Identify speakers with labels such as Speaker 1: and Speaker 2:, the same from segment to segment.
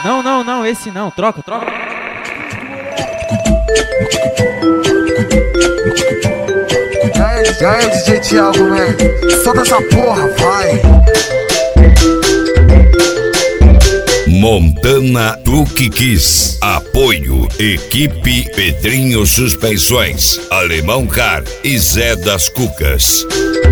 Speaker 1: Não, não, não, esse não, troca, troca.
Speaker 2: E aí, DJ Thiago, né? Solta essa porra, vai!
Speaker 3: Montana Duque Kiss. Apoio Equipe Pedrinho Suspensões, Alemão Car e Zé das Cucas.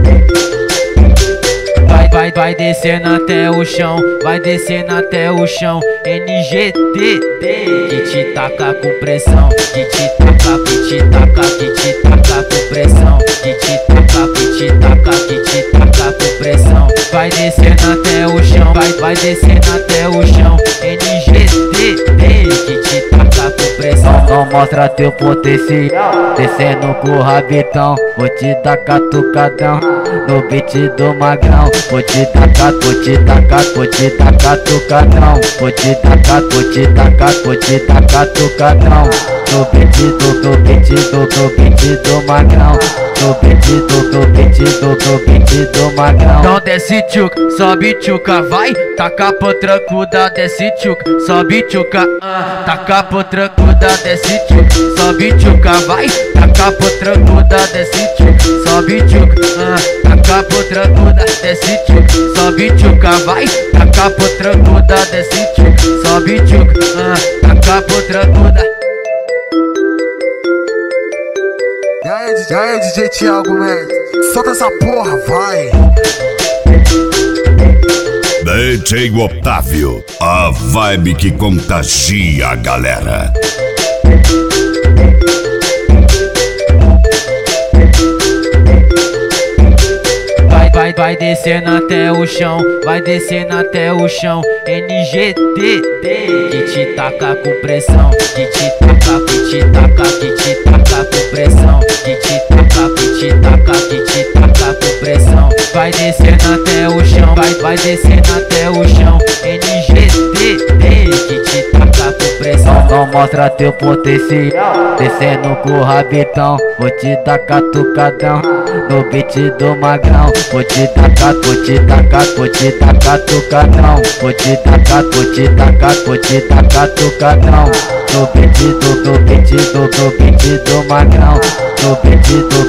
Speaker 1: Vai descendo até o chão, vai descendo até o chão. NGT que te taca com pressão, que te taca, que te taca, que te taca com pressão, que te taca, que te taca, que te taca com pressão. Vai descendo até o chão, vai descendo até o chão. NGT que te taca com pressão. Não mostra teu potencial, descendo com o rabitão. Vou te dar catucadão no beat do magrão. Vou te tacar, vou te tacar, vou te dar catucadão. Vou te tacar, vou te tacar, vou te dar catucadão. No beat do magrão. No beat do magrão. Então desce tchuca, sobe tchuca, vai. Taca potrancuda, desce tchuca, sobe tchuca. Taca potrancuda, desce tchuca, sobe tchuca, vai. Taca potrancuda, desce tchuca, sobe tchuca. Taca potrancuda, desce tchuca, sobe tchuca, vai. Taca potrancuda, desce tchuca, sobe tchuca. Taca potrancuda.
Speaker 2: E aí, DJ Thiago, né? Solta essa porra, vai!
Speaker 3: DJ Otávio, a vibe que contagia a galera.
Speaker 1: Vai descendo até o chão, vai descendo até o chão. NGT que te taca com pressão, que te taca, que te taca, que te taca com pressão, que te taca, que te taca, que te taca com pressão. Vai descendo até o chão, vai descendo até o chão. NGT que te taca com pressão. Não mostra teu potencial, descendo com o rabitão. Vou te dar catucadão no beat do magrão. Vou te tacar, vou te tacar, vou te dar catucadão. Vou te tacar, vou te tacar, vou te dar catucadão. No beat do magrão. No beat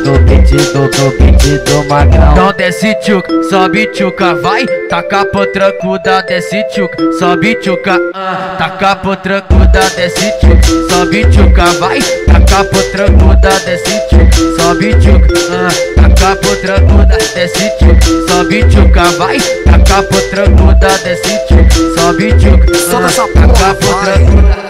Speaker 1: do magrão. Então desce tchuca, sobe tchuca, vai. Taca potrancuda, desce tchuca, sobe tchuca. Taca potrancuda, desce tchuca, sobe tchuca, vai. Taca potrancuda, desce tchuca, sobe tchuca. Taca potrancuda, desce tchuca, sobe tchuca, vai. Taca potrancuda, desce tchuca, sobe tchuca.
Speaker 2: Solta essa porra, vai!